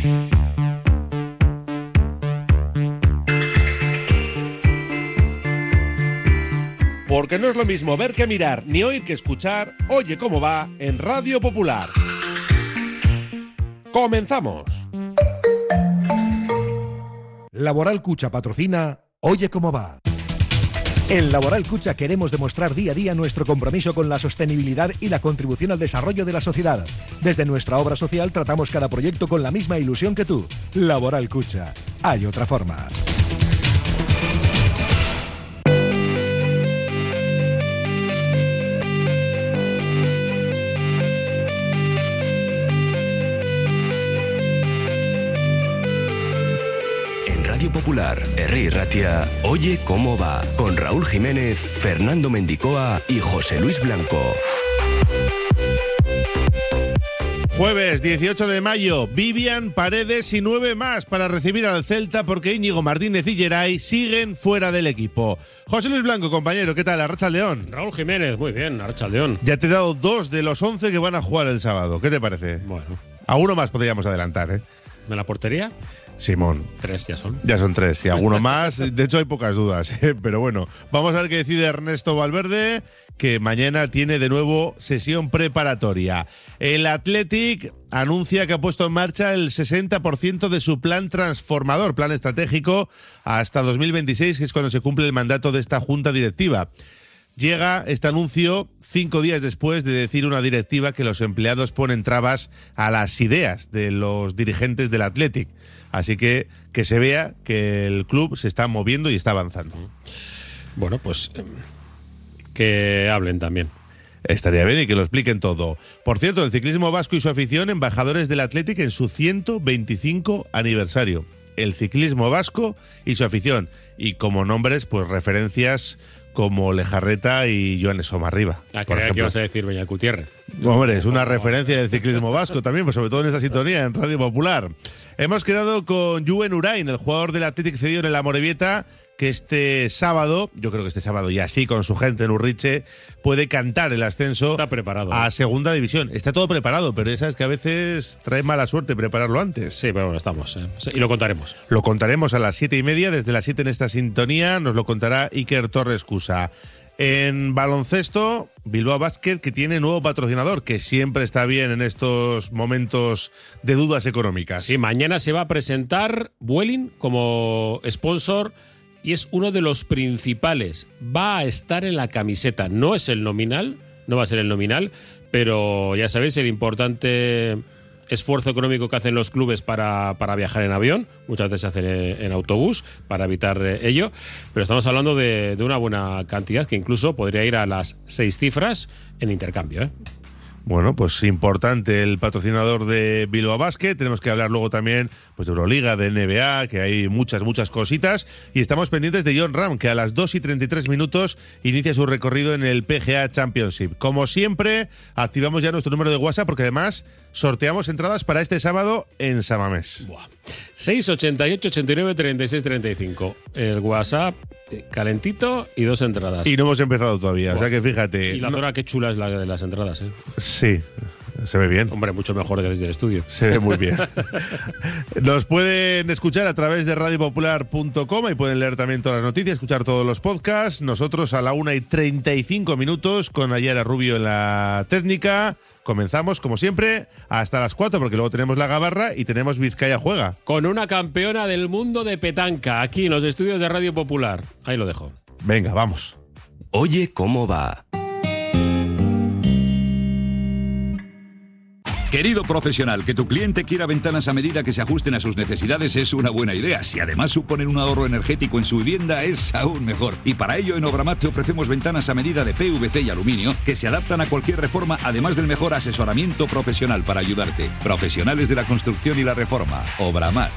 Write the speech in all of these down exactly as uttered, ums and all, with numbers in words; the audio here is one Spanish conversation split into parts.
Porque no es lo mismo ver que mirar, ni oír que escuchar. Oye cómo va en Radio Popular. ¡Comenzamos! Laboral Cucha patrocina Oye cómo va. En Laboral Cucha queremos demostrar día a día nuestro compromiso con la sostenibilidad y la contribución al desarrollo de la sociedad. Desde nuestra obra social tratamos cada proyecto con la misma ilusión que tú. Laboral Cucha. Hay otra forma. Radio Popular, Herri Ratia, Oye cómo va, con Raúl Jiménez, Fernando Mendicoa y José Luis Blanco. Jueves dieciocho de mayo, Vivian, Paredes y nueve más para recibir al Celta porque Íñigo Martínez y Geray siguen fuera del equipo. José Luis Blanco, compañero, ¿qué tal? Arratsaldeón. Raúl Jiménez, muy bien, Arratsaldeón. Ya te he dado dos de los once que van a jugar el sábado. ¿Qué te parece? Bueno. A uno más podríamos adelantar, ¿eh? ¿En la portería? Simón. Tres ya son. Ya son tres. Y alguno más. De hecho, hay pocas dudas. ¿eh? Pero bueno, vamos a ver qué decide Ernesto Valverde, que mañana tiene de nuevo sesión preparatoria. El Athletic anuncia que ha puesto en marcha el sesenta por ciento de su plan transformador, plan estratégico, hasta dos mil veintiséis, que es cuando se cumple el mandato de esta junta directiva. Llega este anuncio cinco días después de decir una directiva que los empleados ponen trabas a las ideas de los dirigentes del Athletic. Así que que se vea que el club se está moviendo y está avanzando. Bueno, pues eh, que hablen también. Estaría bien y que lo expliquen todo. Por cierto, el ciclismo vasco y su afición, embajadores del Athletic en su ciento veinticinco aniversario. El ciclismo vasco y su afición. Y como nombres, pues referencias como Lejarreta y Joan Somarriba. Ah, creía que ibas a decir Beñat Gutiérrez. Hombre, es una referencia del ciclismo vasco también, pues sobre todo en esta sintonía en Radio Popular. Hemos quedado con Julen Urain, el jugador del Athletic cedido en el Amorebieta, que este sábado, yo creo que este sábado ya sí, con su gente en Urriche, puede cantar el ascenso. Está preparado, a ¿eh? Segunda División. Está todo preparado, pero ya sabes que a veces trae mala suerte prepararlo antes. Sí, pero bueno, estamos. ¿eh? Y lo contaremos. Lo contaremos a las siete y media, desde las siete en esta sintonía, nos lo contará Iker Torres Cusa. En baloncesto, Bilbao Basket, que tiene nuevo patrocinador, que siempre está bien en estos momentos de dudas económicas. Sí, mañana se va a presentar Vueling como sponsor y es uno de los principales. Va a estar en la camiseta. No es el nominal, no va a ser el nominal, pero ya sabéis el importante esfuerzo económico que hacen los clubes para, para viajar en avión. Muchas veces se hace en autobús para evitar ello, pero estamos hablando de, de una buena cantidad que incluso podría ir a las seis cifras en intercambio, ¿eh? Bueno, pues importante el patrocinador de Bilbao Basket. Tenemos que hablar luego también pues de Euroliga, de N B A, que hay muchas, muchas cositas. Y estamos pendientes de Jon Rahm, que a las dos y treinta y tres minutos inicia su recorrido en el P G A Championship. Como siempre, activamos ya nuestro número de WhatsApp porque además sorteamos entradas para este sábado en San Mamés. Buah. seis ochenta y ocho, ochenta y nueve, treinta y seis, treinta y cinco. El WhatsApp calentito y dos entradas. Y no hemos empezado todavía, Buah. O sea que fíjate. Y la no... zona qué chula es la de las entradas, ¿eh? Sí, se ve bien. Hombre, mucho mejor que desde el estudio. Se ve muy bien. Nos pueden escuchar a través de radio popular punto com y pueden leer también todas las noticias, escuchar todos los podcasts. Nosotros a la una y treinta y cinco minutos con Ayara Rubio en la técnica. Comenzamos, como siempre, hasta las cuatro, porque luego tenemos la Gabarra y tenemos Vizcaya Juega. Con una campeona del mundo de petanca, aquí en los estudios de Radio Popular. Ahí lo dejo. Venga, vamos. Oye cómo va. Querido profesional, que tu cliente quiera ventanas a medida que se ajusten a sus necesidades es una buena idea. Si además suponen un ahorro energético en su vivienda, es aún mejor. Y para ello en Obramat te ofrecemos ventanas a medida de P V C y aluminio que se adaptan a cualquier reforma, además del mejor asesoramiento profesional para ayudarte. Profesionales de la construcción y la reforma. Obramat.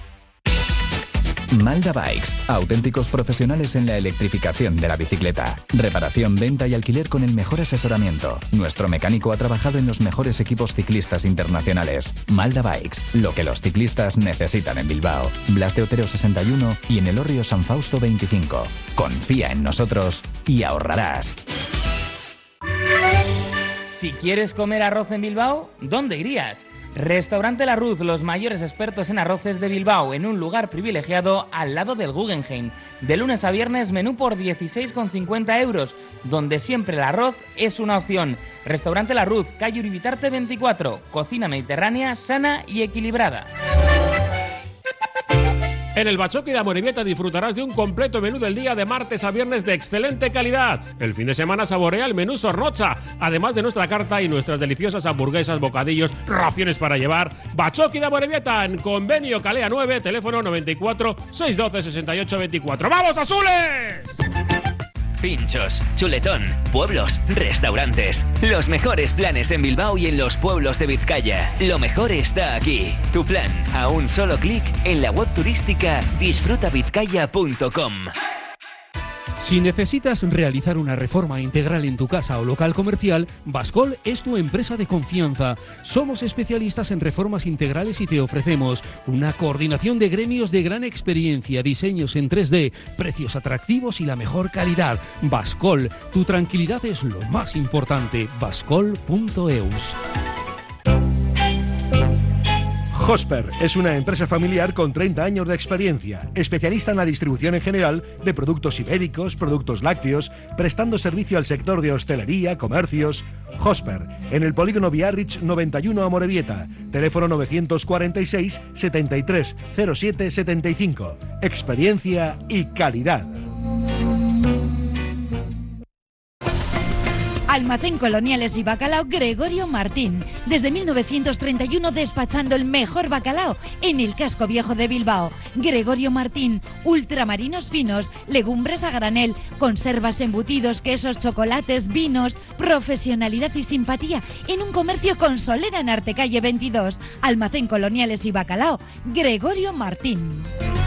Malda Bikes, auténticos profesionales en la electrificación de la bicicleta. Reparación, venta y alquiler con el mejor asesoramiento. Nuestro mecánico ha trabajado en los mejores equipos ciclistas internacionales. Malda Bikes, lo que los ciclistas necesitan en Bilbao. Blas de Otero sesenta y uno y en Elorrio San Fausto veinticinco. Confía en nosotros y ahorrarás. Si quieres comer arroz en Bilbao, ¿dónde irías? Restaurante La Ruz, los mayores expertos en arroces de Bilbao, en un lugar privilegiado al lado del Guggenheim. De lunes a viernes, menú por dieciséis con cincuenta euros, donde siempre el arroz es una opción. Restaurante La Ruz, calle Uribitarte veinticuatro, cocina mediterránea, sana y equilibrada. En el Bachoqui de Amorebieta disfrutarás de un completo menú del día de martes a viernes de excelente calidad. El fin de semana saborea el menú Sornocha, además de nuestra carta y nuestras deliciosas hamburguesas, bocadillos, raciones para llevar. Bachoqui de Amorebieta, en Convenio Calea nueve, teléfono noventa y cuatro, seiscientos doce, sesenta y ocho veinticuatro. ¡Vamos, azules! Pinchos, chuletón, pueblos, restaurantes. Los mejores planes en Bilbao y en los pueblos de Vizcaya. Lo mejor está aquí. Tu plan, a un solo clic en la web turística disfruta vizcaya punto com. Si necesitas realizar una reforma integral en tu casa o local comercial, Bascol es tu empresa de confianza. Somos especialistas en reformas integrales y te ofrecemos una coordinación de gremios de gran experiencia, diseños en tres D, precios atractivos y la mejor calidad. Bascol, tu tranquilidad es lo más importante. bascol punto eus. Hosper es una empresa familiar con treinta años de experiencia, especialista en la distribución en general de productos ibéricos, productos lácteos, prestando servicio al sector de hostelería, comercios. Hosper, en el polígono Biarritz noventa y uno Amorebieta, teléfono novecientos cuarenta y seis, setenta y tres, cero siete setenta y cinco. Experiencia y calidad. Almacén Coloniales y Bacalao Gregorio Martín. Desde mil novecientos treinta y uno despachando el mejor bacalao en el casco viejo de Bilbao. Gregorio Martín, ultramarinos finos, legumbres a granel, conservas, embutidos, quesos, chocolates, vinos, profesionalidad y simpatía en un comercio con solera en Artecalle veintidós. Almacén Coloniales y Bacalao Gregorio Martín.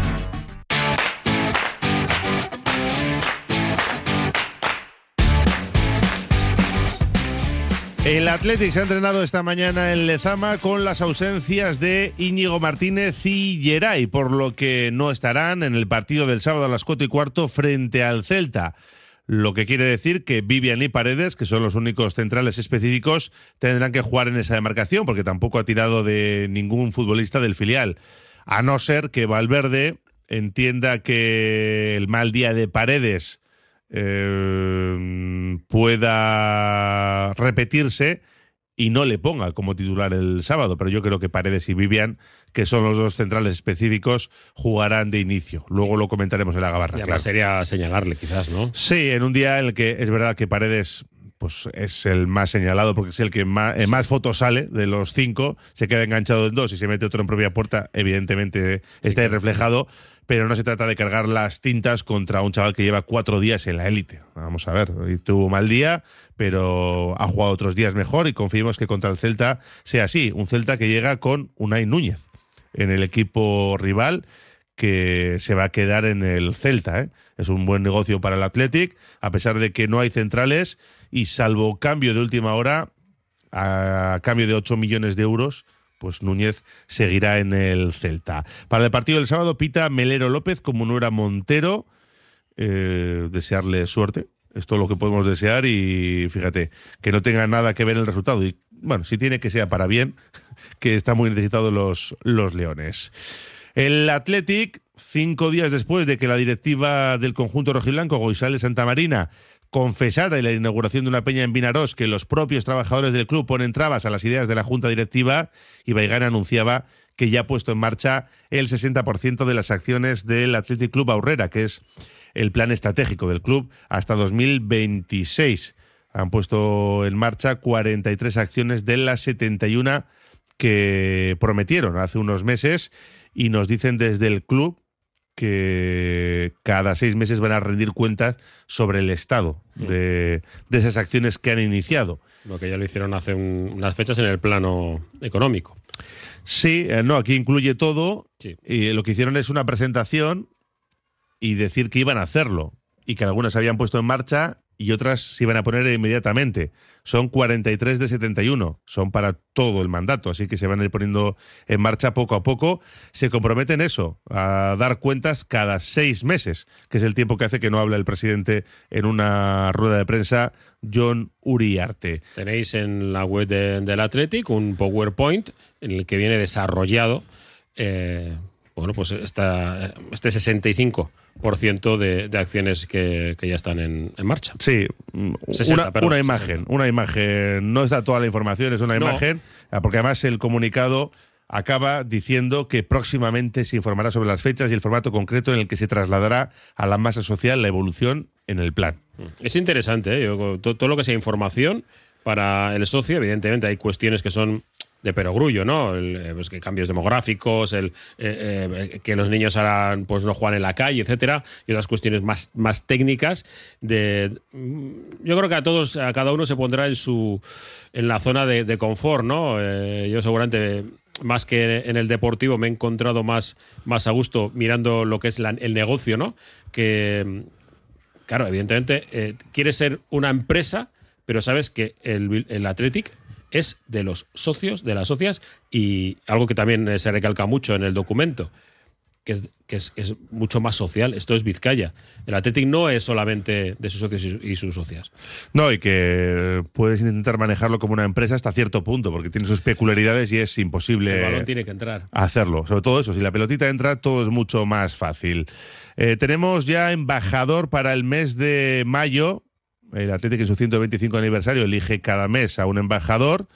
El Athletic se ha entrenado esta mañana en Lezama con las ausencias de Íñigo Martínez y Geray, por lo que no estarán en el partido del sábado a las cuatro y cuarto frente al Celta. Lo que quiere decir que Vivian y Paredes, que son los únicos centrales específicos, tendrán que jugar en esa demarcación, porque tampoco ha tirado de ningún futbolista del filial. A no ser que Valverde entienda que el mal día de Paredes Eh, pueda repetirse y no le ponga como titular el sábado, pero yo creo que Paredes y Vivian, que son los dos centrales específicos, jugarán de inicio. Luego lo comentaremos en la gabarra. Y además claro. Sería señalarle, quizás, ¿no? Sí, en un día en el que es verdad que Paredes pues es el más señalado, porque es el que más, en más fotos sale de los cinco, se queda enganchado en dos y se mete otro en propia puerta, evidentemente sí, está ahí reflejado. Pero no se trata de cargar las tintas contra un chaval que lleva cuatro días en la élite. Vamos a ver, hoy tuvo mal día, pero ha jugado otros días mejor y confiemos que contra el Celta sea así. Un Celta que llega con Unai Núñez en el equipo rival, que se va a quedar en el Celta, ¿eh? Es un buen negocio para el Athletic, a pesar de que no hay centrales y salvo cambio de última hora, a cambio de ocho millones de euros, pues Núñez seguirá en el Celta. Para el partido del sábado pita Melero López como no era Montero. Eh, desearle suerte. Es todo lo que podemos desear y fíjate, que no tenga nada que ver el resultado. Y bueno, si tiene que sea para bien, que está muy necesitados los, los Leones. El Athletic, cinco días después de que la directiva del conjunto rojiblanco, Goizales Santamarina, confesara en la inauguración de una peña en Vinarós que los propios trabajadores del club ponen trabas a las ideas de la junta directiva, Ibaigán anunciaba que ya ha puesto en marcha el sesenta por ciento de las acciones del Athletic Club Aurrera, que es el plan estratégico del club hasta dos mil veintiséis. Han puesto en marcha cuarenta y tres acciones de las setenta y una que prometieron hace unos meses y nos dicen desde el club que cada seis meses van a rendir cuentas sobre el estado de, de esas acciones que han iniciado. Lo que ya lo hicieron hace un, unas fechas en el plano económico. Sí, eh, no, aquí incluye todo. Sí. Y lo que hicieron es una presentación y decir que iban a hacerlo y que algunas se habían puesto en marcha y otras se iban a poner inmediatamente. Son cuarenta y tres de setenta y uno, son para todo el mandato, así que se van a ir poniendo en marcha poco a poco. Se comprometen eso, a dar cuentas cada seis meses, que es el tiempo que hace que no habla el presidente en una rueda de prensa, Jon Uriarte. Tenéis en la web de, del Athletic un PowerPoint en el que viene desarrollado eh, bueno, pues esta, este sesenta y cinco por ciento de, de acciones que, que ya están en, en marcha. Sí, sesenta, una, perdón, una imagen, sesenta. una imagen, no está toda la información, es una No. imagen, porque además el comunicado acaba diciendo que próximamente se informará sobre las fechas y el formato concreto en el que se trasladará a la masa social la evolución en el plan. Es interesante, ¿eh? Yo, todo, todo lo que sea información para el socio, evidentemente hay cuestiones que son de perogrullo, ¿no? El, pues que cambios demográficos, el eh, eh, que los niños ahora pues no juegan en la calle, etcétera, y otras cuestiones más, más técnicas. De, yo creo que a todos, a cada uno se pondrá en su en la zona de, de confort, ¿no? Eh, yo seguramente, más que en el deportivo, me he encontrado más, más a gusto mirando lo que es la, el negocio, ¿no? Que, claro, evidentemente, eh, quieres ser una empresa, pero sabes que el, el Athletic es de los socios, de las socias, y algo que también se recalca mucho en el documento, que es, que es, es mucho más social. Esto es Vizcaya. El Athletic no es solamente de sus socios y, y sus socias. No, y que puedes intentar manejarlo como una empresa hasta cierto punto, porque tiene sus peculiaridades y es imposible El balón tiene que entrar. hacerlo. Sobre todo eso, si la pelotita entra, todo es mucho más fácil. Eh, tenemos ya embajador para el mes de mayo. El Athletic en su ciento veinticinco aniversario elige cada mes a un embajador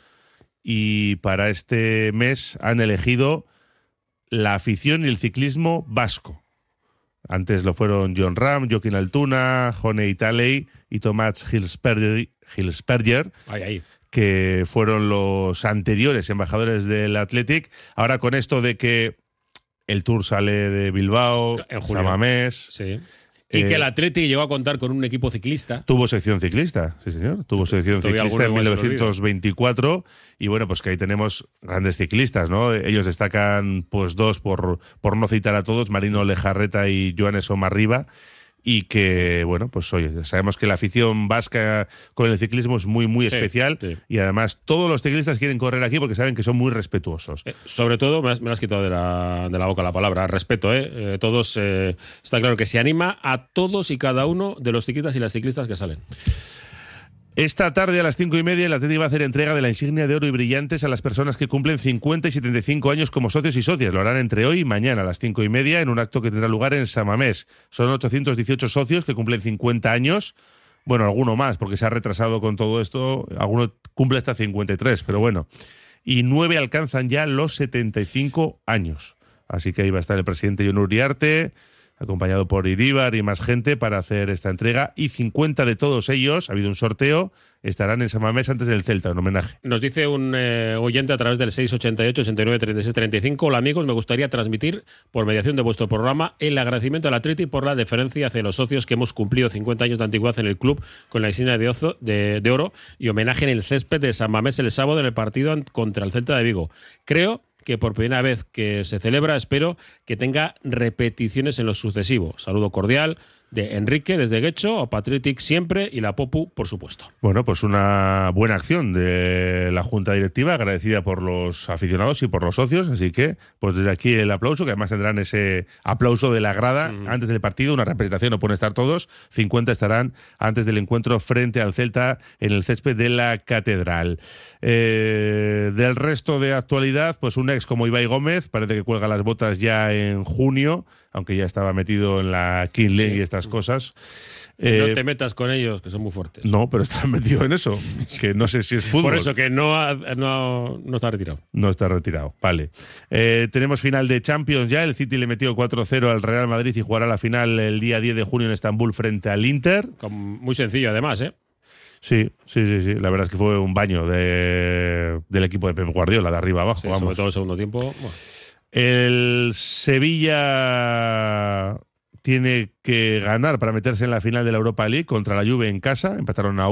y para este mes han elegido la afición y el ciclismo vasco. Antes lo fueron John Ram, Joaquín Altuna, Jone Italey y Tomás Hilsperger, Hilsperger Ahí, ahí. que fueron los anteriores embajadores del Athletic. Ahora con esto de que el Tour sale de Bilbao, En julio. Samamés... Sí. Y Eh, que el Athletic llegó a contar con un equipo ciclista. Tuvo sección ciclista, sí señor. Tuvo sección Todavía ciclista en alguno mil igual se lo novecientos veinticuatro y bueno, pues que ahí tenemos grandes ciclistas, ¿no? Ellos destacan pues dos, por, por no citar a todos, Marino Lejarreta y Joanes Omarriba, y que, bueno, pues oye, sabemos que la afición vasca con el ciclismo es muy, muy Sí, especial sí. y además todos los ciclistas quieren correr aquí porque saben que son muy respetuosos. Eh, sobre todo, me has, me lo has quitado de la, de la boca la palabra, respeto, ¿eh? Eh, todos, eh, está claro que se anima a todos y cada uno de los ciclistas y las ciclistas que salen. Esta tarde a las cinco y media el Athletic va a hacer entrega de la insignia de oro y brillantes a las personas que cumplen cincuenta y setenta y cinco años como socios y socias. Lo harán entre hoy y mañana a las cinco y media en un acto que tendrá lugar en Samamés. Son ochocientos dieciocho socios que cumplen cincuenta años. Bueno, alguno más, porque se ha retrasado con todo esto. Alguno cumple hasta cincuenta y tres, pero bueno. Y nueve alcanzan ya los setenta y cinco años. Así que ahí va a estar el presidente Jon Uriarte, acompañado por Iríbar y más gente para hacer esta entrega. Y cincuenta de todos ellos, ha habido un sorteo, estarán en Samamés antes del Celta, en homenaje. Nos dice un eh, oyente a través del seis ochenta y ocho, ochenta y nueve, treinta y seis, treinta y cinco. Hola amigos, me gustaría transmitir por mediación de vuestro programa el agradecimiento al Athletic por la deferencia hacia los socios que hemos cumplido cincuenta años de antigüedad en el club con la insignia de, ozo, de, de oro y homenaje en el césped de San Mamés el sábado en el partido contra el Celta de Vigo. Creo que por primera vez que se celebra, espero que tenga repeticiones en lo sucesivo. Saludo cordial de Enrique desde Guecho, a Athletic siempre y la Popu, por supuesto. Bueno, pues una buena acción de la Junta Directiva, agradecida por los aficionados y por los socios, así que pues desde aquí el aplauso, que además tendrán ese aplauso de la grada mm. antes del partido, una representación, no pueden estar todos, cincuenta estarán antes del encuentro frente al Celta en el césped de la Catedral. Eh, del resto de actualidad, pues un ex como Ibai Gómez, parece que cuelga las botas ya en junio, aunque ya estaba metido en la King League sí. y estas cosas. Eh, no te metas con ellos, que son muy fuertes. No, pero está metido en eso, que no sé si es fútbol. Por eso que no, ha, no, no está retirado. No está retirado, vale. Eh, tenemos final de Champions ya, el City le metió cuatro cero al Real Madrid y jugará la final el día diez de junio en Estambul frente al Inter. Muy sencillo además, ¿eh? Sí, sí, sí, sí. La verdad es que fue un baño de, del equipo de Pep Guardiola, de arriba abajo. Sí, vamos. Sobre todo el segundo tiempo. Bueno. El Sevilla tiene que ganar para meterse en la final de la Europa League contra la Juve en casa. Empataron a uno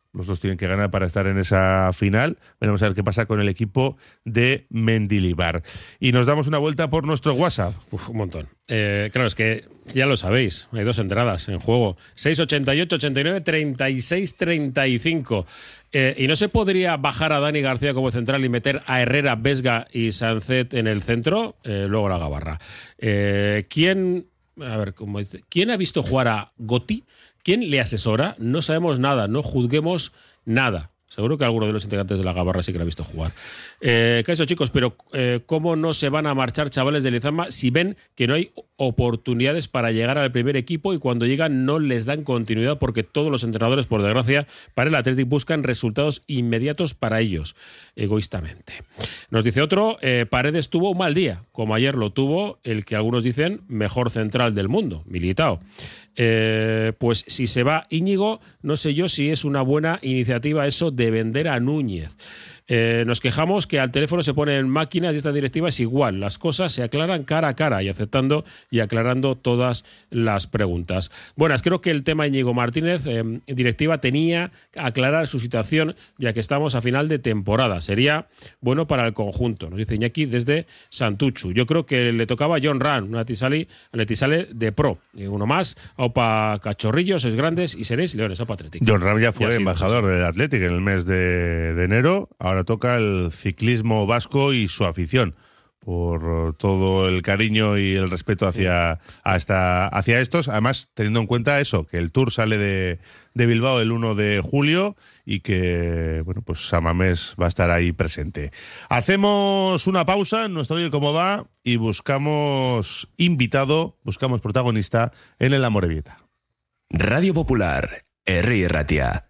Los dos tienen que ganar para estar en esa final. Veremos a ver qué pasa con el equipo de Mendilibar. Y nos damos una vuelta por nuestro WhatsApp. Uf, un montón. Eh, claro, es que ya lo sabéis, hay dos entradas en juego. seis ochenta y ocho, ochenta y nueve, treinta y seis, treinta y cinco. Eh, ¿Y no se podría bajar a Dani García como central y meter a Herrera, Vesga y Sancet en el centro? Eh, luego la Gabarra. Eh, ¿Quién... A ver, ¿cómo dice? ¿Quién ha visto jugar a Gotti? ¿Quién le asesora? No sabemos nada, no juzguemos nada. Seguro que alguno de los integrantes de la Gabarra sí que lo ha visto jugar. Eh, ¿Qué eso, chicos? Pero eh, ¿cómo no se van a marchar chavales de Lezama si ven que no hay oportunidades para llegar al primer equipo y cuando llegan no les dan continuidad porque todos los entrenadores, por desgracia, para el Athletic buscan resultados inmediatos para ellos, egoístamente? Nos dice otro, eh, Paredes tuvo un mal día, como ayer lo tuvo el que algunos dicen mejor central del mundo, Militao. Eh, pues si se va Íñigo, no sé yo si es una buena iniciativa eso de vender a Núñez. Eh, nos quejamos que al teléfono se ponen máquinas y esta directiva es igual. Las cosas se aclaran cara a cara y aceptando y aclarando todas las preguntas. Buenas, creo que el tema Íñigo Martínez, eh, directiva, tenía que aclarar su situación ya que estamos a final de temporada. Sería bueno para el conjunto, nos dice Iñaki desde Santuchu. Yo creo que le tocaba a John Ran, una tisali, una tisale de pro. Y uno más, aupa cachorrillos, es grandes y seréis leones, aupa Athletic. John Ram ya fue embajador del Athletic en el mes de, de enero. Ahora toca el ciclismo vasco y su afición por todo el cariño y el respeto hacia, hasta, hacia estos, además teniendo en cuenta eso, que el Tour sale de, de Bilbao el uno de julio y que, bueno, pues Samamés va a estar ahí presente. Hacemos una pausa en nuestro Oye Cómo Va y buscamos invitado, buscamos protagonista en el Amorebieta. Radio Popular, Herri Ratia.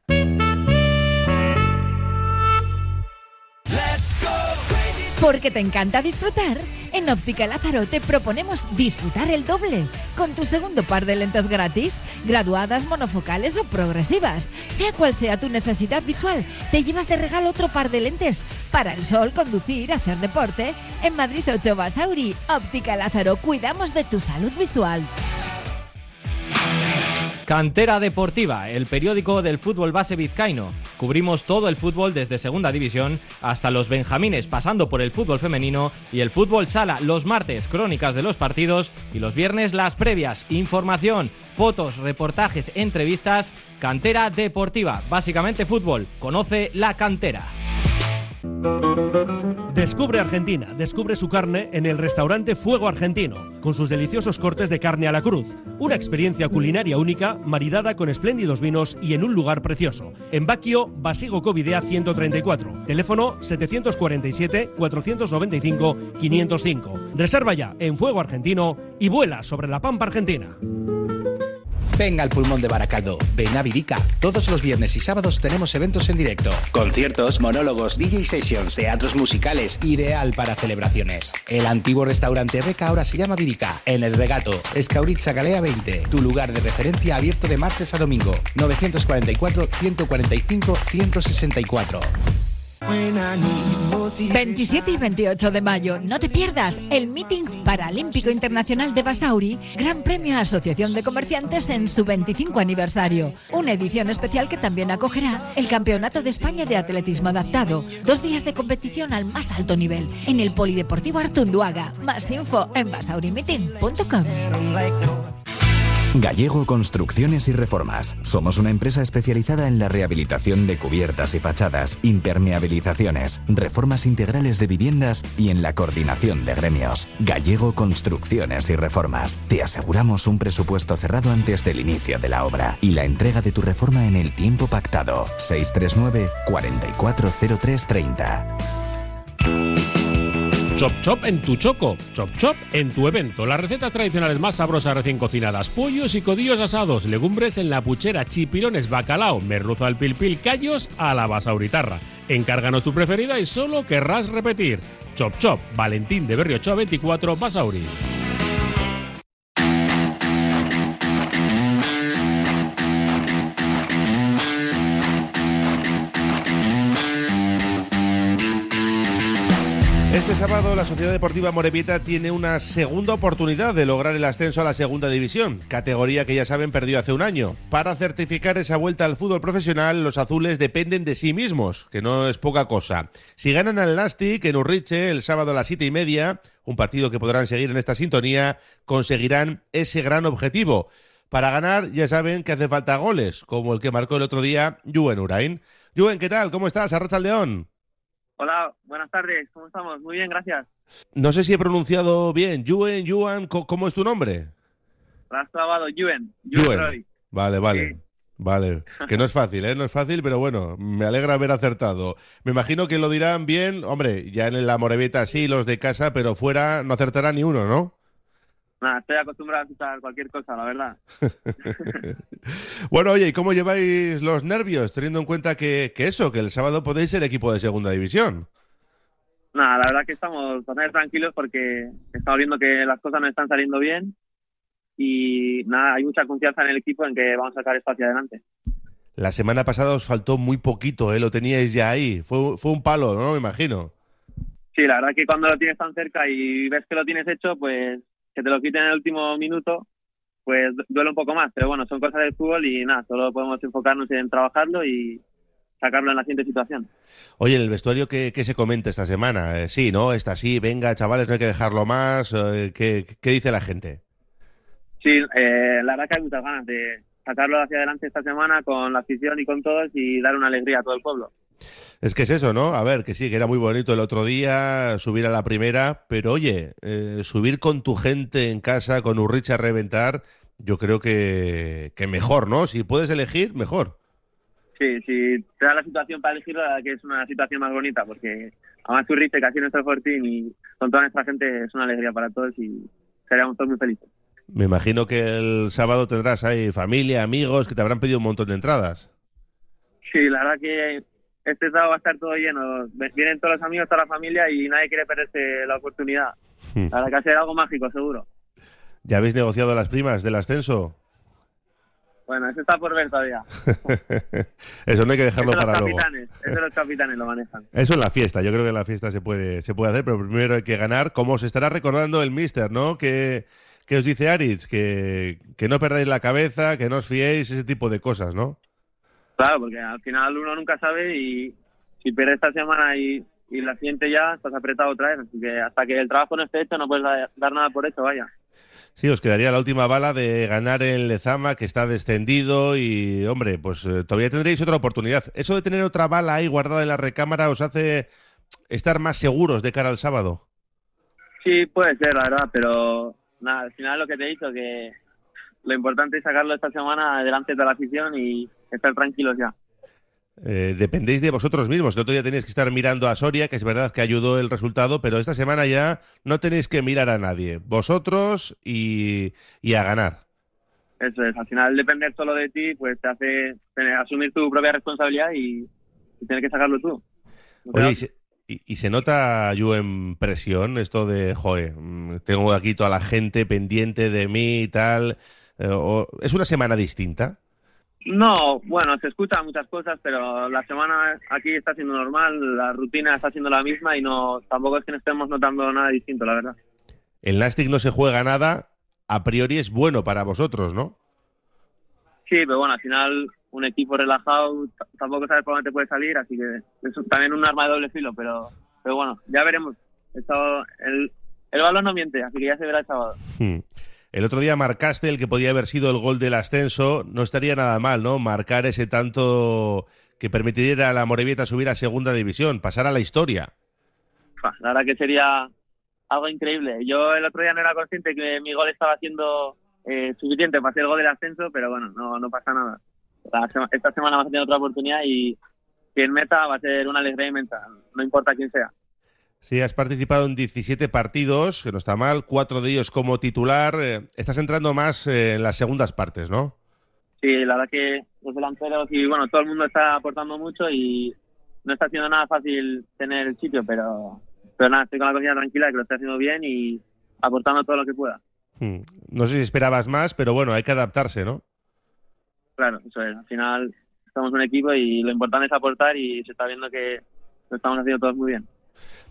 Porque te encanta disfrutar, en Óptica Lázaro te proponemos disfrutar el doble, con tu segundo par de lentes gratis, graduadas, monofocales o progresivas. Sea cual sea tu necesidad visual, te llevas de regalo otro par de lentes para el sol, conducir, hacer deporte. En Madrid ocho Basauri, Óptica Lázaro, cuidamos de tu salud visual. Cantera Deportiva, el periódico del fútbol base vizcaíno. Cubrimos todo el fútbol desde segunda división hasta los benjamines, pasando por el fútbol femenino y el fútbol sala. Los martes, crónicas de los partidos y los viernes, las previas. Información, fotos, reportajes, entrevistas. Cantera Deportiva, básicamente fútbol. Conoce la cantera. Descubre Argentina, descubre su carne en el restaurante Fuego Argentino, con sus deliciosos cortes de carne a la cruz. Una experiencia culinaria única, maridada con espléndidos vinos y en un lugar precioso. En Baquio, Basigo Covidea ciento treinta y cuatro. Teléfono setecientos cuarenta y siete, cuatrocientos noventa y cinco, quinientos cinco. Reserva ya en Fuego Argentino y vuela sobre la pampa argentina. Ven al Pulmón de Baracaldo, ven a Virica. Todos los viernes y sábados tenemos eventos en directo. Conciertos, monólogos, D J sessions, teatros musicales, ideal para celebraciones. El antiguo restaurante Reca ahora se llama Virica, en el Regato, Escauritza Galea veinte. Tu lugar de referencia abierto de martes a domingo. novecientos cuarenta y cuatro, ciento cuarenta y cinco, ciento sesenta y cuatro. veintisiete y veintiocho de mayo, no te pierdas el Meeting Paralímpico Internacional de Basauri, Gran Premio Asociación de Comerciantes en su veinticinco aniversario. Una edición especial que también acogerá el Campeonato de España de Atletismo Adaptado. Dos días de competición al más alto nivel en el Polideportivo Artunduaga. Más info en basauri meeting punto com. Gallego Construcciones y Reformas. Somos una empresa especializada en la rehabilitación de cubiertas y fachadas, impermeabilizaciones, reformas integrales de viviendas y en la coordinación de gremios. Gallego Construcciones y Reformas. Te aseguramos un presupuesto cerrado antes del inicio de la obra y la entrega de tu reforma en el tiempo pactado. seis tres nueve, cuatro cuatro cero tres tres cero. Chop Chop en tu choco, Chop Chop en tu evento. Las recetas tradicionales más sabrosas recién cocinadas, pollos y codillos asados, legumbres en la puchera, chipirones, bacalao, merluza al pilpil, callos a la basauritarra. Encárganos tu preferida y solo querrás repetir. Chop Chop, Valentín de Berriochoa veinticuatro, Basauri. Este sábado la Sociedad Deportiva Amorebieta tiene una segunda oportunidad de lograr el ascenso a la segunda división, categoría que ya saben perdió hace un año. Para certificar esa vuelta al fútbol profesional, los azules dependen de sí mismos, que no es poca cosa. Si ganan al Nastic en Urriche el sábado a las siete y media, un partido que podrán seguir en esta sintonía, conseguirán ese gran objetivo. Para ganar ya saben que hace falta goles, como el que marcó el otro día Juven Urain. Juven, ¿qué tal? ¿Cómo estás? Arratsaldeon. Hola, buenas tardes, ¿cómo estamos? Muy bien, gracias. No sé si he pronunciado bien. Juven, Juan, ¿cómo es tu nombre? Lo has clavado, Juven. Juven. Vale, vale. Sí. Vale. Que no es fácil, ¿eh? No es fácil, pero bueno, me alegra haber acertado. Me imagino que lo dirán bien. Hombre, ya en la Amorebieta sí, los de casa, pero fuera no acertará ni uno, ¿no? Nada, estoy acostumbrado a escuchar cualquier cosa, la verdad. Bueno, oye, ¿y cómo lleváis los nervios, teniendo en cuenta que, que eso, que el sábado podéis ser equipo de segunda división? Nada, la verdad que estamos bastante tranquilos porque estamos viendo que las cosas no están saliendo bien y nada, hay mucha confianza en el equipo en que vamos a sacar esto hacia adelante. La semana pasada os faltó muy poquito, ¿eh? Lo teníais ya ahí. Fue, fue un palo, ¿no? Me imagino. Sí, la verdad que cuando lo tienes tan cerca y ves que lo tienes hecho, pues que te lo quiten en el último minuto, pues duele un poco más, pero bueno, son cosas del fútbol y nada, solo podemos enfocarnos en trabajarlo y sacarlo en la siguiente situación. Oye, en el vestuario, ¿qué, qué se comenta esta semana? Eh, sí, ¿no? Está así, venga, chavales, no hay que dejarlo más. Eh, ¿qué, ¿Qué dice la gente? Sí, eh, la verdad que hay muchas ganas de sacarlo hacia adelante esta semana con la afición y con todos y dar una alegría a todo el pueblo. Es que es eso, ¿no? A ver, que sí, que era muy bonito el otro día subir a la primera, pero oye, eh, subir con tu gente en casa, con Urriche a reventar, yo creo que, que mejor, ¿no? Si puedes elegir, mejor. Sí, si te da la situación para elegir, la verdad que es una situación más bonita, porque además Urriche, casi nuestro fortín, y con toda nuestra gente es una alegría para todos y seríamos todos muy felices. Me imagino que el sábado tendrás ahí familia, amigos, que te habrán pedido un montón de entradas. Sí, la verdad que este sábado va a estar todo lleno. Vienen todos los amigos, toda la familia y nadie quiere perderse la oportunidad. La verdad que va a ser algo mágico, seguro. ¿Ya habéis negociado las primas del ascenso? Bueno, eso está por ver todavía. Eso no hay que dejarlo eso para los luego. Eso los capitanes lo manejan. Eso en la fiesta. Yo creo que en la fiesta se puede, se puede hacer, pero primero hay que ganar. Como os estará recordando el míster, ¿no? Que, que os dice Aritz, que, que no perdáis la cabeza, que no os fiéis, ese tipo de cosas, ¿no? Claro, porque al final uno nunca sabe y si pierdes esta semana y, y la siguiente ya estás apretado otra vez. Así que hasta que el trabajo no esté hecho no puedes dar, dar nada por hecho, vaya. Sí, os quedaría la última bala de ganar en Lezama, que está descendido y, hombre, pues eh, todavía tendréis otra oportunidad. ¿Eso de tener otra bala ahí guardada en la recámara os hace estar más seguros de cara al sábado? Sí, puede ser, la verdad, pero nada, al final lo que te he dicho, que lo importante es sacarlo esta semana delante de la afición y estar tranquilos ya. Eh, dependéis de vosotros mismos. El otro día tenéis que estar mirando a Soria, que es verdad que ayudó el resultado, pero esta semana ya no tenéis que mirar a nadie. Vosotros y, y a ganar. Eso es. Al final depender solo de ti, pues te hace tener, asumir tu propia responsabilidad y, y tener que sacarlo tú. ¿No? Oye, y se, y, y se nota, yo, en presión esto de, joder, tengo aquí toda la gente pendiente de mí y tal. Eh, o, ¿es una semana distinta? No, bueno, se escuchan muchas cosas, pero la semana aquí está siendo normal, la rutina está siendo la misma y no tampoco es que no estemos notando nada distinto, la verdad. El Nastic no se juega nada, a priori es bueno para vosotros, ¿no? Sí, pero bueno, al final un equipo relajado t- tampoco sabes por dónde te puede salir, así que es también un arma de doble filo, pero pero bueno, ya veremos. Esto, el, el balón no miente, así que ya se verá el sábado. Hmm. El otro día marcaste el que podía haber sido el gol del ascenso. No estaría nada mal, ¿no? Marcar ese tanto que permitiera a la Amorebieta subir a segunda división, pasar a la historia. La verdad que sería algo increíble. Yo el otro día no era consciente que mi gol estaba siendo eh, suficiente para hacer el gol del ascenso, pero bueno, no, no pasa nada. La sema- esta semana vamos a tener otra oportunidad y quien meta va a ser una alegría inmensa, no importa quién sea. Sí, has participado en diecisiete partidos, que no está mal, cuatro de ellos como titular. Eh, estás entrando más eh, en las segundas partes, ¿no? Sí, la verdad que los delanteros y bueno, todo el mundo está aportando mucho y no está siendo nada fácil tener el sitio, pero, pero nada, estoy con la conciencia tranquila de que lo estoy haciendo bien y aportando todo lo que pueda. Hmm. No sé si esperabas más, pero bueno, hay que adaptarse, ¿no? Claro, eso es. Al final estamos un equipo y lo importante es aportar y se está viendo que lo estamos haciendo todos muy bien.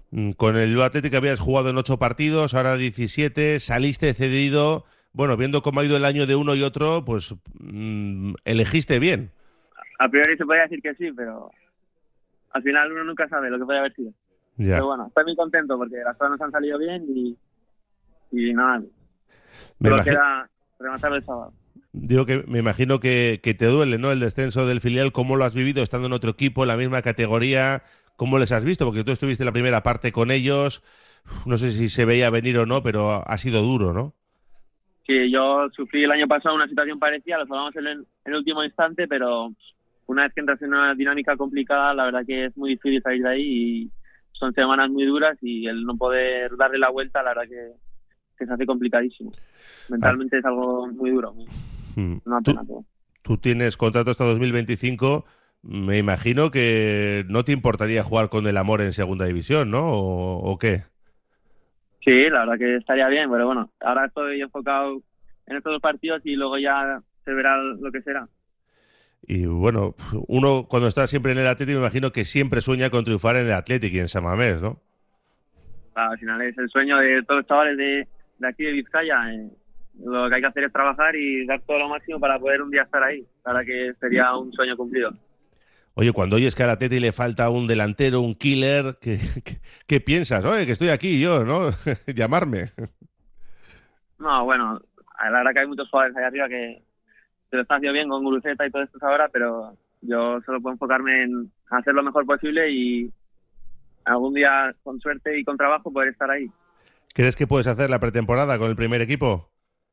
Con el Bilbao Athletic habías jugado en ocho partidos, ahora diecisiete, saliste cedido. Bueno, viendo cómo ha ido el año de uno y otro, pues mmm, elegiste bien. A priori se podría decir que sí, pero al final uno nunca sabe lo que puede haber sido. Ya. Pero bueno, estoy muy contento porque las cosas nos han salido bien y, y nada, me solo imagino, queda rematar el sábado. Digo que me imagino que, que te duele, ¿no? El descenso del filial. ¿Cómo lo has vivido estando en otro equipo, en la misma categoría? ¿Cómo les has visto? Porque tú estuviste en la primera parte con ellos. No sé si se veía venir o no, pero ha sido duro, ¿no? Sí, yo sufrí el año pasado una situación parecida, lo salvamos en, en el último instante, pero una vez que entras en una dinámica complicada, la verdad que es muy difícil salir de ahí y son semanas muy duras y el no poder darle la vuelta, la verdad que, que se hace complicadísimo. Mentalmente ah. es algo muy duro, muy, hmm. una pena todo. Tú tienes contrato hasta dos mil veinticinco, me imagino que no te importaría jugar con el Amor en segunda división, ¿no? ¿O, o qué? Sí, la verdad que estaría bien, pero bueno, ahora estoy enfocado en estos dos partidos y luego ya se verá lo que será. Y bueno, uno cuando está siempre en el Athletic me imagino que siempre sueña con triunfar en el Athletic y en San Mamés, ¿no? Al final es el sueño de todos los chavales de, de aquí de Vizcaya. Eh, lo que hay que hacer es trabajar y dar todo lo máximo para poder un día estar ahí. La verdad que sería un sueño cumplido. Oye, cuando oyes que al Athletic le falta un delantero, un killer, ¿qué, qué, qué piensas? Oye, que estoy aquí yo, ¿no? Llamarme. No, bueno, la verdad que hay muchos jugadores ahí arriba que se lo están haciendo bien con Guruceta y todo esto ahora, pero yo solo puedo enfocarme en hacer lo mejor posible y algún día, con suerte y con trabajo, poder estar ahí. ¿Crees que puedes hacer la pretemporada con el primer equipo?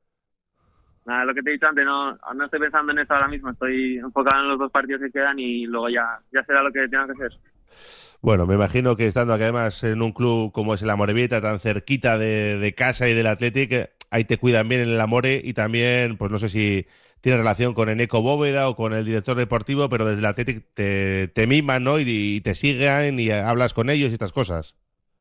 Nada, lo que te he dicho antes, no, no estoy pensando en esto ahora mismo, estoy enfocado en los dos partidos que quedan y luego ya, ya será lo que tenga que hacer. Bueno, me imagino que estando aquí además en un club como es el Amorebieta, tan cerquita de, de casa y del Athletic, ahí te cuidan bien en el Amore y también, pues no sé si tiene relación con Eneco Bóveda o con el director deportivo, pero desde el Athletic te, te miman, ¿no? Y, y te siguen y hablas con ellos y estas cosas.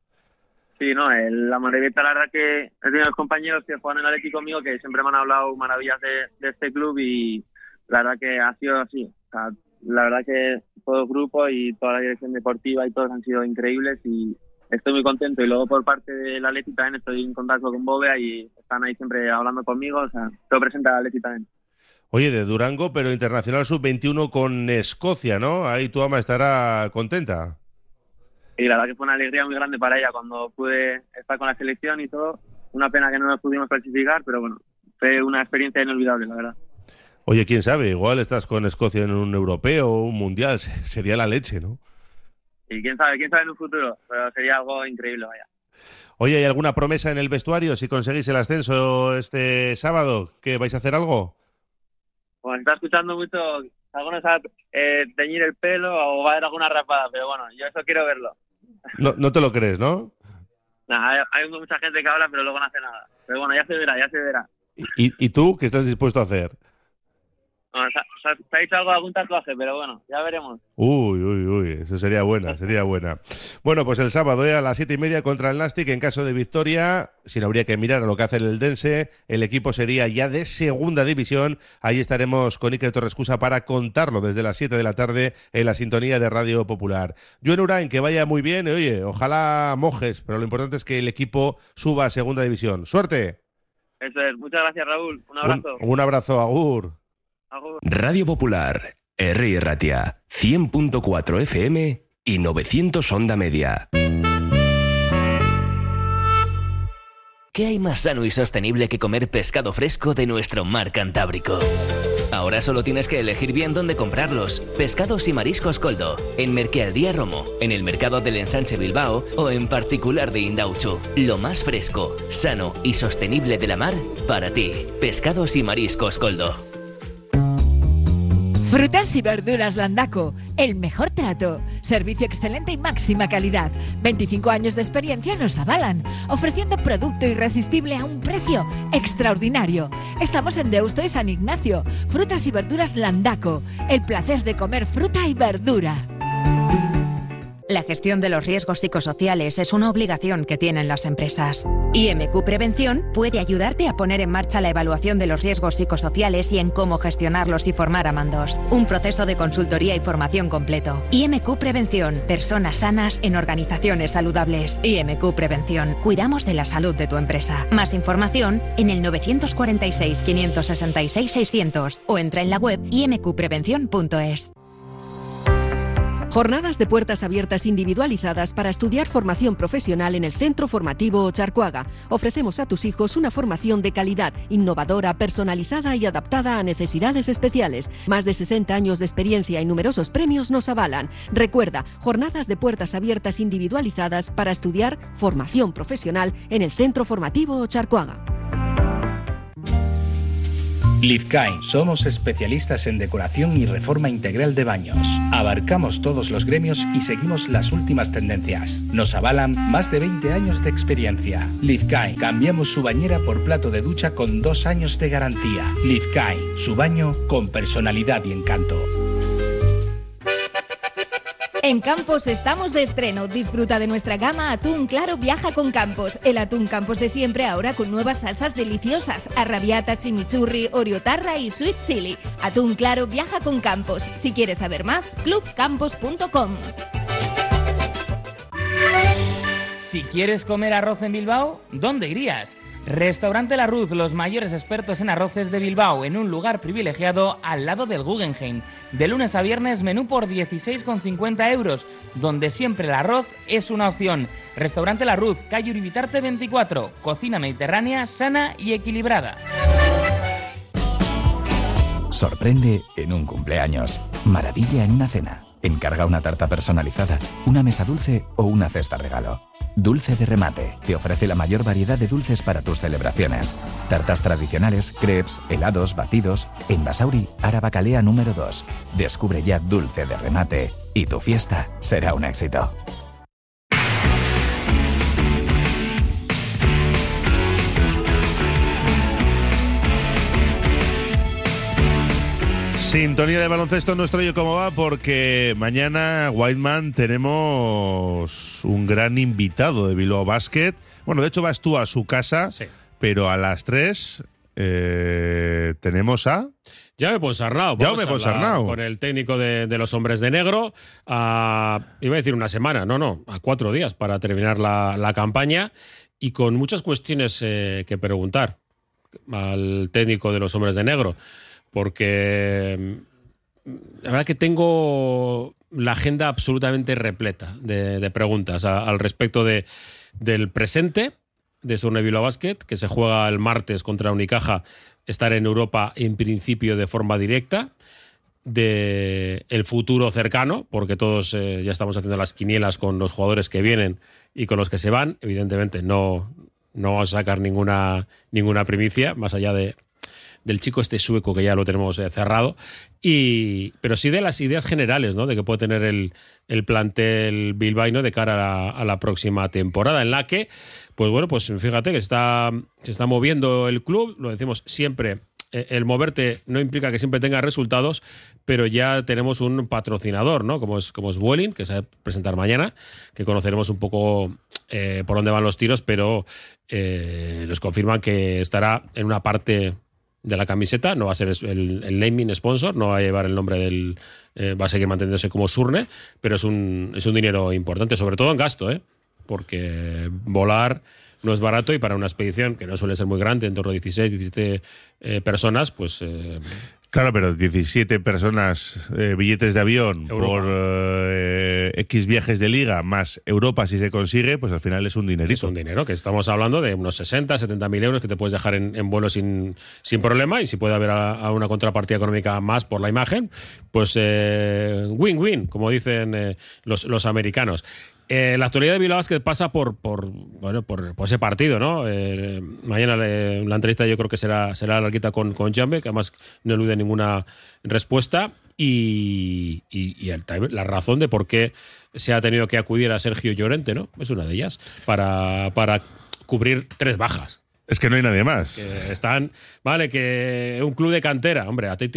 Sí, no, el Amorebieta, la verdad que he tenido compañeros que juegan en el Athletic conmigo que siempre me han hablado maravillas de, de este club y la verdad que ha sido así. O sea, la verdad que todo el grupo y toda la dirección deportiva y todos han sido increíbles y estoy muy contento. Y luego por parte del Athletic también estoy en contacto con Bóveda y están ahí siempre hablando conmigo. O sea, estoy presente al Athletic también. Oye, de Durango, pero internacional sub veintiuno con Escocia, ¿no? Ahí tu ama estará contenta. Y la verdad que fue una alegría muy grande para ella cuando pude estar con la selección y todo. Una pena que no nos pudimos clasificar, pero bueno, fue una experiencia inolvidable, la verdad. Oye, quién sabe, igual estás con Escocia en un europeo o un mundial, sería la leche, ¿no? Y quién sabe, quién sabe en un futuro, pero sería algo increíble, vaya. Oye, ¿hay alguna promesa en el vestuario si conseguís el ascenso este sábado? ¿Qué, vais a hacer algo? Bueno, está escuchando mucho, algunos a eh, teñir el pelo o va a haber alguna rapada, pero bueno, yo eso quiero verlo. No, no te lo crees, ¿no? Nah, hay, hay mucha gente que habla, pero luego no hace nada. Pero bueno, ya se verá, ya se verá. ¿Y, y tú qué estás dispuesto a hacer? Bueno, se, se, se ha dicho algo de algún tatuaje, pero bueno, ya veremos. Uy, uy, uy, eso sería buena, sería buena. Bueno, pues el sábado eh, a las siete y media contra el Nastic, en caso de victoria, si no habría que mirar a lo que hace el Eldense, el equipo sería ya de segunda división. Ahí estaremos con Iker Torrescusa para contarlo desde las siete de la tarde en la sintonía de Radio Popular. Joan Urain, que vaya muy bien, oye, ojalá mojes, pero lo importante es que el equipo suba a segunda división. ¡Suerte! Eso es, muchas gracias, Raúl, un abrazo. Un, un abrazo, agur. Radio Popular, Herri Ratia, cien punto cuatro F M y novecientos onda media. ¿Qué hay más sano y sostenible que comer pescado fresco de nuestro mar Cantábrico? Ahora solo tienes que elegir bien dónde comprarlos. Pescados y mariscos Coldo, en Mercadería Romo, en el mercado del Ensanche Bilbao o en particular de Indauchu. Lo más fresco, sano y sostenible de la mar para ti. Pescados y mariscos Coldo. Frutas y verduras Landaco, el mejor trato, servicio excelente y máxima calidad. veinticinco años de experiencia nos avalan, ofreciendo producto irresistible a un precio extraordinario. Estamos en Deusto y San Ignacio. Frutas y verduras Landaco, el placer de comer fruta y verdura. La gestión de los riesgos psicosociales es una obligación que tienen las empresas. I M Q Prevención puede ayudarte a poner en marcha la evaluación de los riesgos psicosociales y en cómo gestionarlos y formar a mandos. Un proceso de consultoría y formación completo. I M Q Prevención. Personas sanas en organizaciones saludables. I M Q Prevención. Cuidamos de la salud de tu empresa. Más información en el nueve cuatro seis, cinco seis seis, seiscientos o entra en la web i m q prevención punto es. Jornadas de puertas abiertas individualizadas para estudiar formación profesional en el Centro Formativo Ocharcoaga. Ofrecemos a tus hijos una formación de calidad, innovadora, personalizada y adaptada a necesidades especiales. Más de sesenta años de experiencia y numerosos premios nos avalan. Recuerda, jornadas de puertas abiertas individualizadas para estudiar formación profesional en el Centro Formativo Ocharcoaga. Lizkain, somos especialistas en decoración y reforma integral de baños. Abarcamos todos los gremios y seguimos las últimas tendencias. Nos avalan más de veinte años de experiencia. Lizkain, cambiamos su bañera por plato de ducha con dos años de garantía. Lizkain, su baño con personalidad y encanto. En Campos estamos de estreno. Disfruta de nuestra gama Atún Claro Viaja con Campos. El atún Campos de siempre ahora con nuevas salsas deliciosas. Arrabiata, chimichurri, oriotarra y sweet chili. Atún Claro Viaja con Campos. Si quieres saber más, club campos punto com. Si quieres comer arroz en Bilbao, ¿dónde irías? Restaurante La Ruz, los mayores expertos en arroces de Bilbao, en un lugar privilegiado al lado del Guggenheim. De lunes a viernes, menú por dieciséis con cincuenta euros, donde siempre el arroz es una opción. Restaurante La Ruz, calle Uribitarte veinticuatro, cocina mediterránea, sana y equilibrada. Sorprende en un cumpleaños, maravilla en una cena. Encarga una tarta personalizada, una mesa dulce o una cesta regalo. Dulce de Remate te ofrece la mayor variedad de dulces para tus celebraciones. Tartas tradicionales, crepes, helados, batidos. En Basauri, Arabacalea número dos. Descubre ya Dulce de Remate y tu fiesta será un éxito. Sintonía de baloncesto nuestro Oye Cómo Va, porque mañana, Whiteman, tenemos un gran invitado de Bilbao Basket. Bueno, de hecho vas tú a su casa, sí. Pero a las tres eh, tenemos a... Jaume Ponsarnau. Jaume Ponsarnau. Con el técnico de, de los Hombres de Negro. A, iba a decir una semana, no, no, a cuatro días para terminar la, la campaña y con muchas cuestiones eh, que preguntar al técnico de los Hombres de Negro. Porque la verdad que tengo la agenda absolutamente repleta de, de preguntas a, al respecto de, del presente de Surne Bilbao Basket, que se juega el martes contra Unicaja, estar en Europa en principio de forma directa, de el futuro cercano, porque todos eh, ya estamos haciendo las quinielas con los jugadores que vienen y con los que se van. Evidentemente no, no vamos a sacar ninguna, ninguna primicia, más allá de del chico este sueco que ya lo tenemos eh, cerrado, y pero sí de las ideas generales, ¿no? De que puede tener el, el plantel bilbaíno de cara a la, a la próxima temporada, en la que, pues bueno, pues fíjate que está, se está moviendo el club, lo decimos siempre, eh, el moverte no implica que siempre tengas resultados, pero ya tenemos un patrocinador, ¿no? Como es, como es Vueling, que se va a presentar mañana, que conoceremos un poco eh, por dónde van los tiros, pero eh, nos confirman que estará en una parte de la camiseta, no va a ser el, el naming sponsor, no va a llevar el nombre del... Eh, va a seguir manteniéndose como Surne, pero es un, es un dinero importante, sobre todo en gasto, ¿eh? Porque volar no es barato y para una expedición que no suele ser muy grande, en torno a dieciséis, diecisiete eh, personas, pues... Eh, Claro, pero diecisiete personas, eh, billetes de avión Europa. por eh, X viajes de liga, más Europa si se consigue, pues al final es un dinerito. Es un dinero, que estamos hablando de unos sesenta, setenta mil euros que te puedes dejar en, en vuelo sin, sin problema, y si puede haber a, a una contrapartida económica más por la imagen, pues eh, win-win, como dicen eh, los, los americanos. Eh, la actualidad de Bilbao Basket pasa por, por, bueno, por, por ese partido, ¿no? Eh, mañana eh, la entrevista yo creo que será, será larguita con, con Jambe, que además no elude ninguna respuesta, y, y, y el, la razón de por qué se ha tenido que acudir a Sergio Llorente, ¿no? Es una de ellas, para, para cubrir tres bajas. Es que no hay nadie más. Que están, vale, que un club de cantera, hombre, Athletic,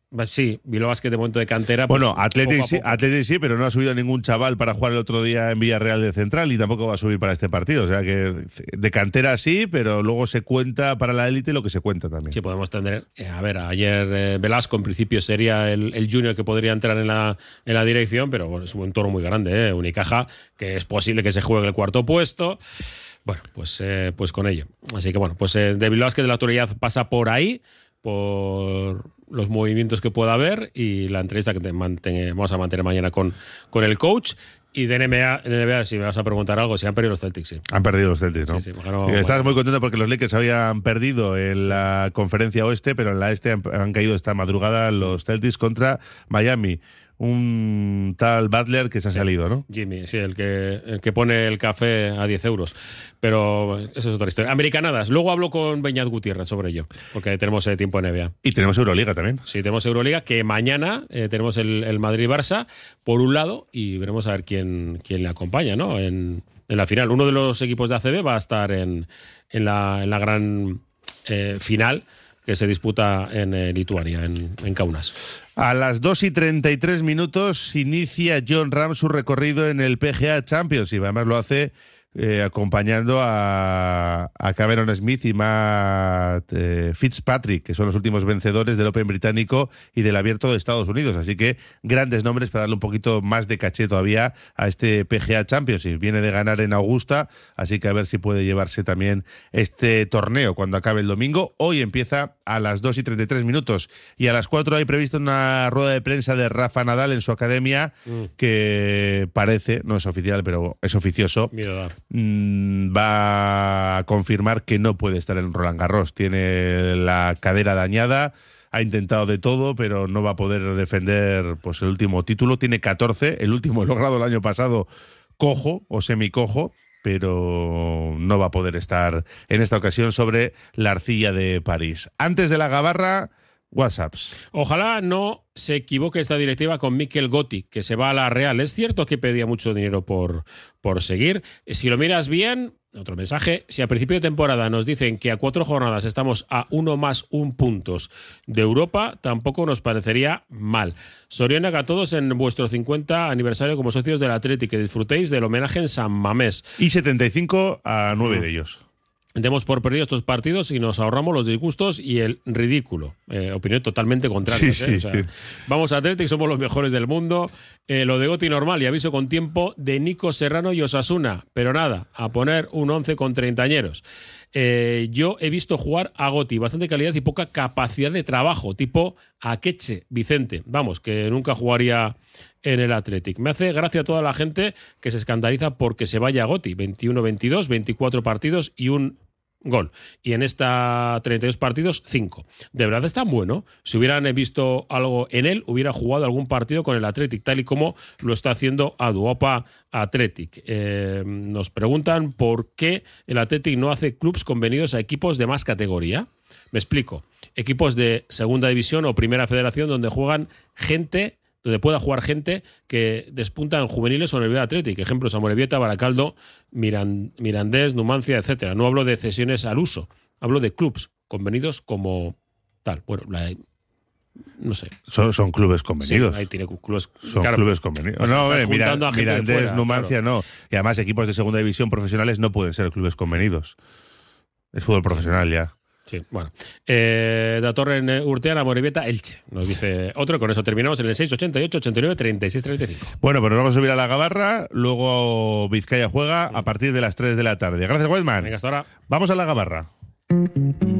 Sí, Bilbao Basket de momento de cantera. Bueno, pues, Athletic poco a sí, poco. Athletic sí, pero no ha subido ningún chaval para jugar el otro día en Villarreal de Central y tampoco va a subir para este partido. O sea que de cantera sí, pero luego se cuenta para la élite lo que se cuenta también. Sí, podemos tener. Eh, a ver, ayer eh, Velasco en principio sería el, el junior que podría entrar en la, en la dirección, pero bueno, es un entorno muy grande, ¿eh? Unicaja, que es posible que se juegue el cuarto puesto. Bueno, pues, eh, pues con ello. Así que bueno, pues eh, de Bilbao Basket de la actualidad pasa por ahí, por los movimientos que pueda haber y la entrevista que te manten, vamos a mantener mañana con, con el coach. Y de N B A, N B A, si me vas a preguntar algo, si han perdido los Celtics, sí. Han perdido los Celtics, ¿no? Sí, sí, ganó, y estás bueno. muy contento porque los Lakers habían perdido en sí. la conferencia oeste, pero en la este han, han caído esta madrugada los Celtics contra Miami. Un tal Butler que se ha sí. salido, ¿no? Jimmy, sí, el que, el que pone el café a diez euros. Pero eso es otra historia. Americanadas. Luego hablo con Beñat Gutiérrez sobre ello, porque tenemos eh, tiempo en N B A. Y tenemos Euroliga también. Sí, tenemos Euroliga, que mañana eh, tenemos el, el Madrid-Barça, por un lado, y veremos a ver quién, quién le acompaña, ¿no? En, en la final. Uno de los equipos de A C B va a estar en, en, la, en la gran eh, final que se disputa en eh, Lituania, en, en Kaunas. A las dos y treinta y tres minutos inicia Jon Rahm su recorrido en el P G A Championship. Además lo hace eh, acompañando a, a Cameron Smith y Matt eh, Fitzpatrick, que son los últimos vencedores del Open británico y del Abierto de Estados Unidos. Así que grandes nombres para darle un poquito más de caché todavía a este P G A Championship. Viene de ganar en Augusta, así que a ver si puede llevarse también este torneo cuando acabe el domingo. Hoy empieza a las dos y treinta y tres minutos y a las cuatro hay previsto una rueda de prensa de Rafa Nadal en su academia mm. que parece, no es oficial, pero es oficioso. Mira. Mm, va a confirmar que no puede estar en Roland Garros. Tiene la cadera dañada, ha intentado de todo, pero no va a poder defender pues el último título. Tiene catorce, el último logrado el año pasado cojo o semicojo, pero no va a poder estar en esta ocasión sobre la arcilla de París. Antes de la gabarra, WhatsApps. Ojalá no se equivoque esta directiva con Mikel Gotti, que se va a la Real. Es cierto que pedía mucho dinero por, por seguir. Si lo miras bien, otro mensaje, si a principio de temporada nos dicen que a cuatro jornadas estamos a uno más un puntos de Europa, tampoco nos parecería mal. Soriana, a todos en vuestro cincuenta aniversario como socios del Athletic, que disfrutéis del homenaje en San Mamés. Y setenta y cinco a nueve mm. de ellos. Demos por perdido estos partidos y nos ahorramos los disgustos y el ridículo. Eh, opinión totalmente contraria. Sí, ¿eh? sí. O sea, vamos a Athletic, somos los mejores del mundo. Eh, lo de Gotti normal y aviso con tiempo de Nico Serrano y Osasuna. Pero nada, a poner un once con treintañeros. Eh, yo he visto jugar a Gotti, bastante calidad y poca capacidad de trabajo, tipo Akeche Vicente. Vamos, que nunca jugaría en el Athletic. Me hace gracia a toda la gente que se escandaliza porque se vaya a Gotti. veintiuno veintidós, veinticuatro partidos y un gol. Y en esta treinta y dos partidos, cinco. De verdad es tan bueno. Si hubieran visto algo en él, hubiera jugado algún partido con el Athletic, tal y como lo está haciendo Aduopa Athletic. Eh, nos preguntan por qué el Athletic no hace clubs convenidos a equipos de más categoría. Me explico. Equipos de segunda división o primera federación donde juegan gente donde pueda jugar gente que despunta en juveniles o en el Bilbao Athletic. Ejemplos, Amorebieta, Baracaldo, Miran, Mirandés, Numancia, etcétera. No hablo de cesiones al uso, hablo de clubs convenidos como tal. Bueno, la, no sé. Son, son clubes convenidos. Sí, ahí tiene clubes, son claro, clubes convenidos. O sea, no, eh, mira, Mirandés, fuera, Numancia, claro. no. Y además equipos de segunda división profesionales no pueden ser clubes convenidos. Es fútbol profesional ya. Sí, bueno. Eh, Datorren Urteana, Amorebieta, Elche. Nos dice otro, con eso terminamos en el seis ochenta y ocho, ochenta y nueve, treinta y seis, treinta y cinco. Bueno, pues nos vamos a subir a la gabarra, luego Vizcaya juega a partir de las tres de la tarde. Gracias, Weidman. Venga, hasta ahora. Vamos a la gabarra.